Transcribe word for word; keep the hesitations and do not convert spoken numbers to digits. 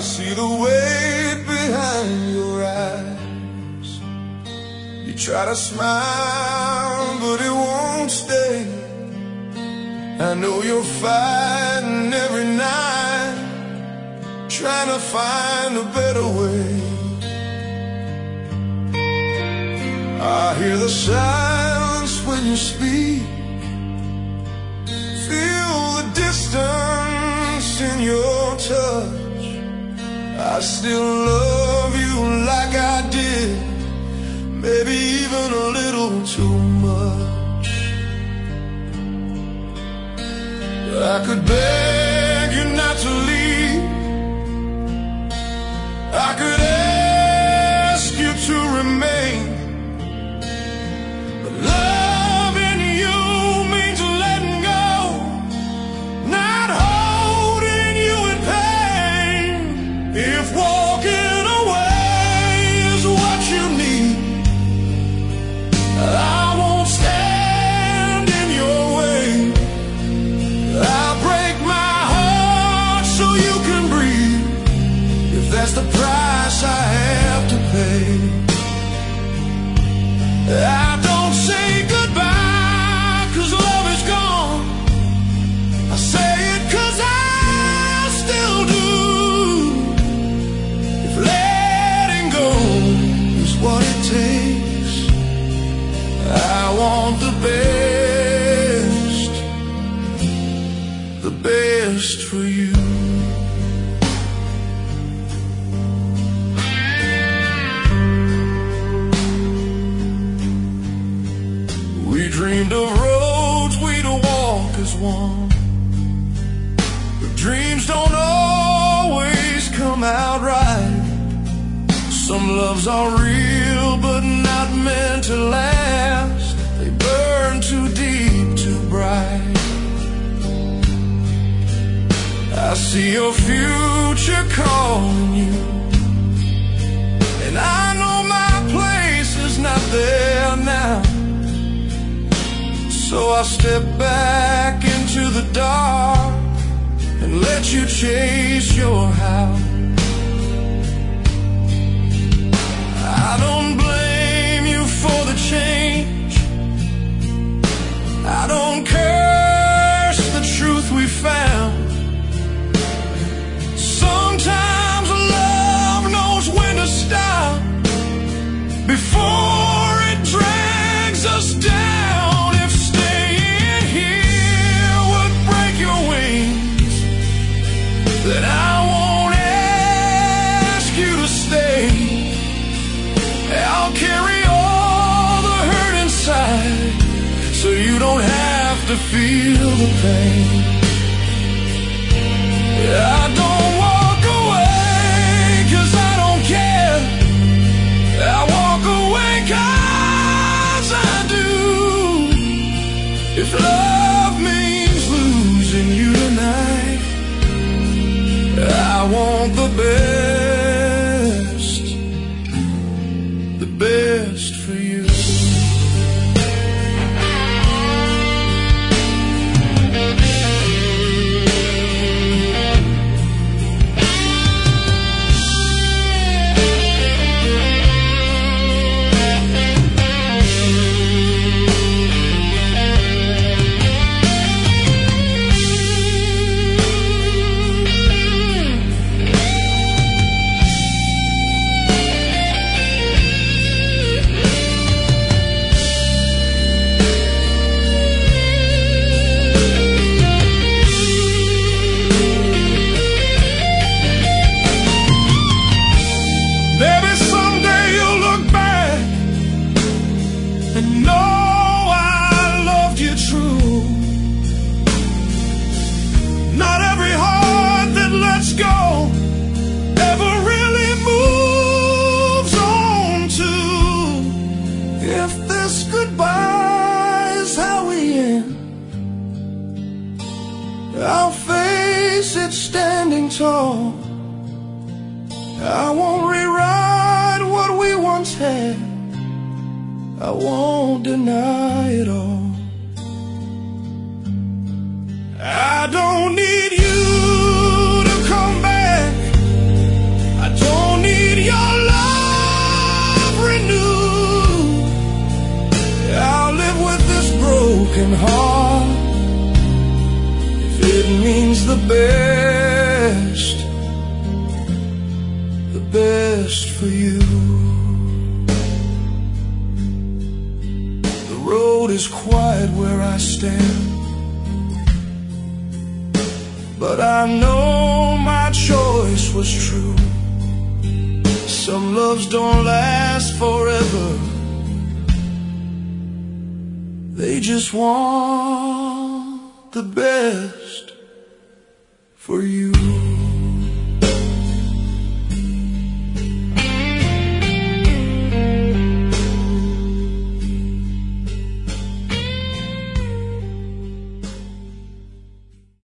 see the weight behind your eyes. You try to smile, but it won't stay. I know you're fighting every night, trying to find a better way. I hear the silence when you speak, feel the distance in your touch. I still love you like I did, maybe even a little too much. I could beg you not to leave, I could ask you to remain, but loving you means letting go, not holding you in pain. If walking away is what you need, I won't stand in your way. I'll break my heart so you can breathe, if that's the price I have to pay. I don't say goodbye 'cause love is gone, I say it 'cause I still do. If letting go is what it takes, I want the best, the best for you. We dreamed of roads we'd walk as one, but dreams don't always come out right. Some loves are real but not meant to last, they burn too deep, too bright. I see your future calling you, and I know my place is not there now. So I'll step back into the dark and let you chase your howl. I don't blame you for the change, I don't curse the truth we found. Sometimes love knows when to stop before it drags us down. If staying here would break your wings, then I won't ask you to stay. I'll carry all the hurt inside, so you don't have to feel the pain. I don't walk away 'cause I don't care, I walk away 'cause I do. If love means losing you tonight, I want the best, the best for you. I'll face it standing tall. I won't rewrite what we once had, I won't deny it all. I don't need you to come back, heart if it means the best, the best for you. The road is quiet where I stand, but I know my choice was true. Some loves don't last forever, they just want the best for you.